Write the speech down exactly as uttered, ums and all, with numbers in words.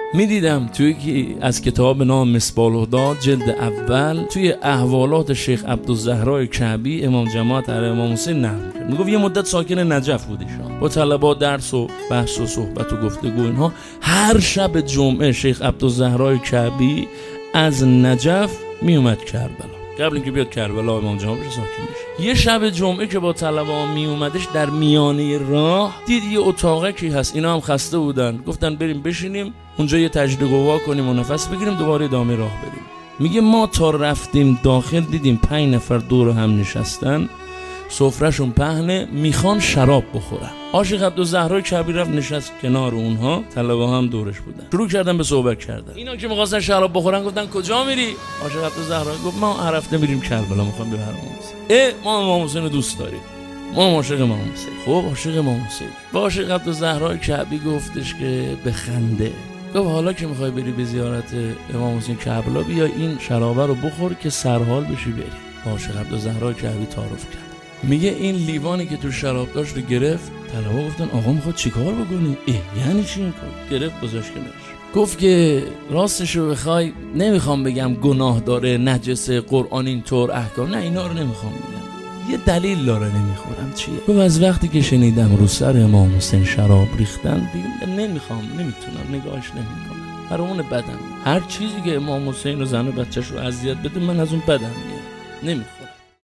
میدیدم توی یکی از کتاب به نام مصباح الهدی جلد اول توی احوالات شیخ عبدالزهرا کعبی امام جماعت علیه امام حسین نقل کرد. میگفت یه مدت ساکن نجف بود ایشان، با طلبا درس و بحث و صحبت و گفتگو اینها. هر شب جمعه شیخ عبدالزهرا کعبی از نجف میومد کربلا، قبل اینکه بیاد کربلا امام جماعت بشه ساکن بشه. یه شب جمعه که با طلبا می اومدش، در میانه راه دید یه اتاقه کی هست، اینا هم خسته بودن، گفتن بریم بشینیم اونجا یه تجدید قوا کنیم و نفس بگیریم دوباره ادامه راه بریم. میگه ما تا رفتیم داخل دیدیم پنج نفر دور هم نشستن، سفرهشون پهنه، میخوان شراب بخورن. عاشق عبدالزهرا کعبی رفت نشست کنار اونها، طلبه هم دورش بودن، شروع کردن به صحبت کردن. اینا که می‌خواستن شراب بخورن گفتن کجا میری؟ عاشق عبدالزهرا گفت ما هر هفته میریم کربلا، میخوام بریم امام حسین. اه ما امام حسین رو دوست داریم، ما عاشق امام حسین. خب عاشق امام حسین. با عاشق عبدالزهرا کعبی گفتش که بخنده، گفت حالا که میخوای بری به زیارت امام حسین کربلا، بیا این شرابه رو بخور که سرحال بشی بری. با عاشق عبدالزهرا کعبی تعارف کرد. میگه این لیوانی که تو شراب داشت رو گرفت. طلبا گفتن آقا میخواد چیکار بکنی؟ اه یعنی چی این کار؟ گرفت گذاشت کنارش. گفت که راستش رو بخوای نمیخوام بگم گناه داره، نجسه، قرآن اینطور احکام، نه اینا رو نمیخوام بگم، یه دلیل داره نمیخورم. چیه؟ گفت از وقتی که شنیدم رو سر امام حسین شراب ریختن دیگه نمیخوام، نمیتونم نگاهش نمیکنم، برامون بدم. هر چیزی که امام حسین و زن و بچه‌ش رو اذیت بده من از اون بدم میاد، نمیخوام.